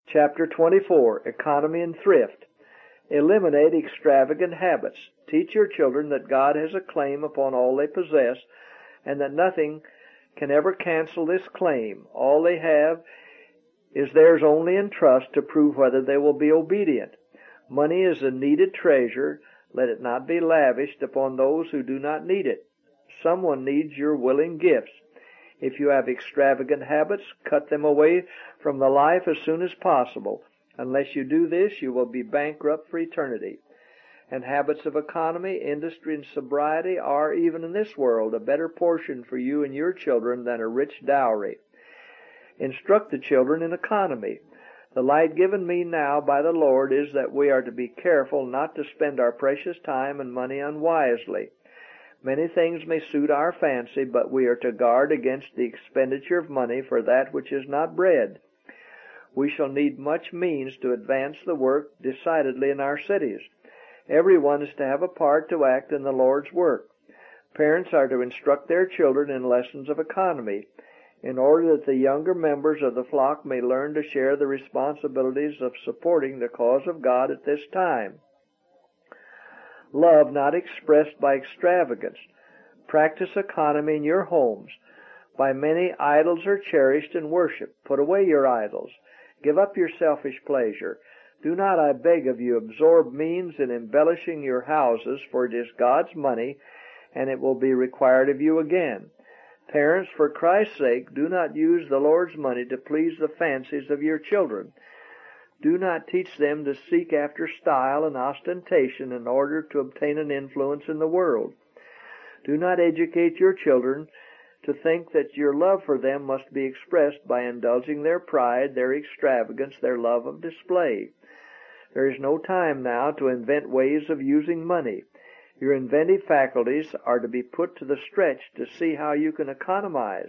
Chapter 24, Economy and Thrift. Eliminate extravagant habits. Teach your children that God has a claim upon all they possess, and that nothing can ever cancel this claim. All they have is theirs only in trust to prove whether they will be obedient. Money is a needed treasure. Let it not be lavished upon those who do not need it. Someone needs your willing gifts. If you have extravagant habits, cut them away from the life as soon as possible. Unless you do this, you will be bankrupt for eternity. And habits of economy, industry, and sobriety are, even in this world, a better portion for you and your children than a rich dowry. Instruct the children in economy. The light given me now by the Lord is that we are to be careful not to spend our precious time and money unwisely. Many things may suit our fancy, but we are to guard against the expenditure of money for that which is not bread. We shall need much means to advance the work decidedly in our cities. Everyone is to have a part to act in the Lord's work. Parents are to instruct their children in lessons of economy, in order that the younger members of the flock may learn to share the responsibilities of supporting the cause of God at this time. Love not expressed by extravagance. Practice economy in your homes. By many idols are cherished and worshipped. Put away your idols. Give up your selfish pleasure. Do not, I beg of you, absorb means in embellishing your houses, for it is God's money, and it will be required of you again. Parents, for Christ's sake, do not use the Lord's money to please the fancies of your children. Do not teach them to seek after style and ostentation in order to obtain an influence in the world. Do not educate your children to think that your love for them must be expressed by indulging their pride, their extravagance, their love of display. There is no time now to invent ways of using money. Your inventive faculties are to be put to the stretch to see how you can economize.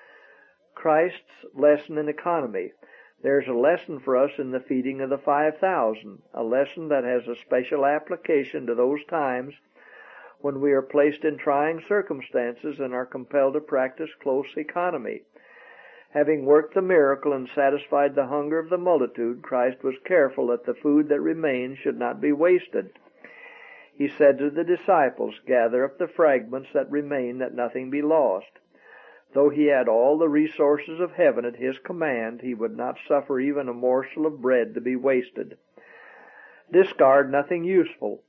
Christ's lesson in economy. There's a lesson for us in the feeding of the 5,000, a lesson that has a special application to those times when we are placed in trying circumstances and are compelled to practice close economy. Having worked the miracle and satisfied the hunger of the multitude, Christ was careful that the food that remained should not be wasted. He said to the disciples, "Gather up the fragments that remain, that nothing be lost." Though he had all the resources of heaven at his command, he would not suffer even a morsel of bread to be wasted. Discard nothing useful.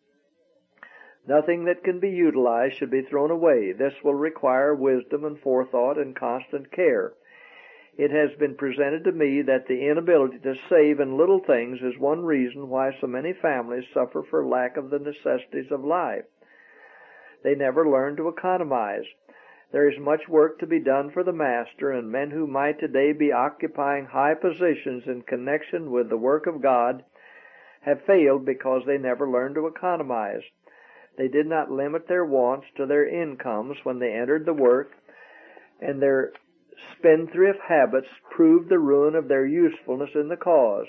Nothing that can be utilized should be thrown away. This will require wisdom and forethought and constant care. It has been presented to me that the inability to save in little things is one reason why so many families suffer for lack of the necessities of life. They never learn to economize. There is much work to be done for the Master, and men who might today be occupying high positions in connection with the work of God have failed because they never learned to economize. They did not limit their wants to their incomes when they entered the work, and their spendthrift habits proved the ruin of their usefulness in the cause.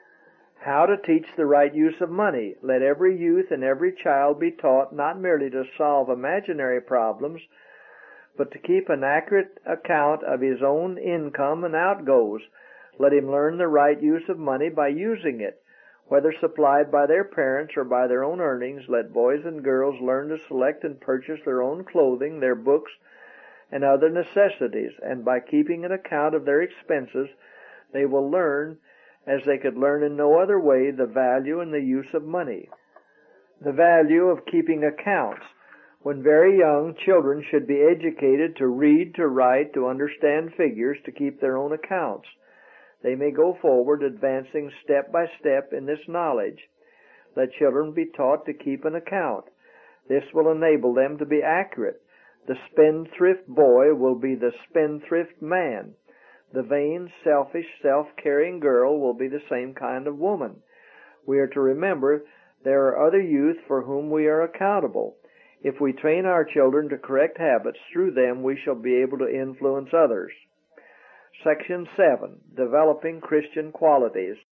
How to teach the right use of money. Let every youth and every child be taught not merely to solve imaginary problems, but to keep an accurate account of his own income and outgoes. Let him learn the right use of money by using it. Whether supplied by their parents or by their own earnings, let boys and girls learn to select and purchase their own clothing, their books, and other necessities, and by keeping an account of their expenses, they will learn, as they could learn in no other way, the value and the use of money. The value of keeping accounts. When very young, children should be educated to read, to write, to understand figures, to keep their own accounts. They may go forward, advancing step by step in this knowledge. Let children be taught to keep an account. This will enable them to be accurate. The spendthrift boy will be the spendthrift man. The vain, selfish, self-caring girl will be the same kind of woman. We are to remember there are other youth for whom we are accountable. If we train our children to correct habits, through them we shall be able to influence others. Section 7. Developing Christian Qualities.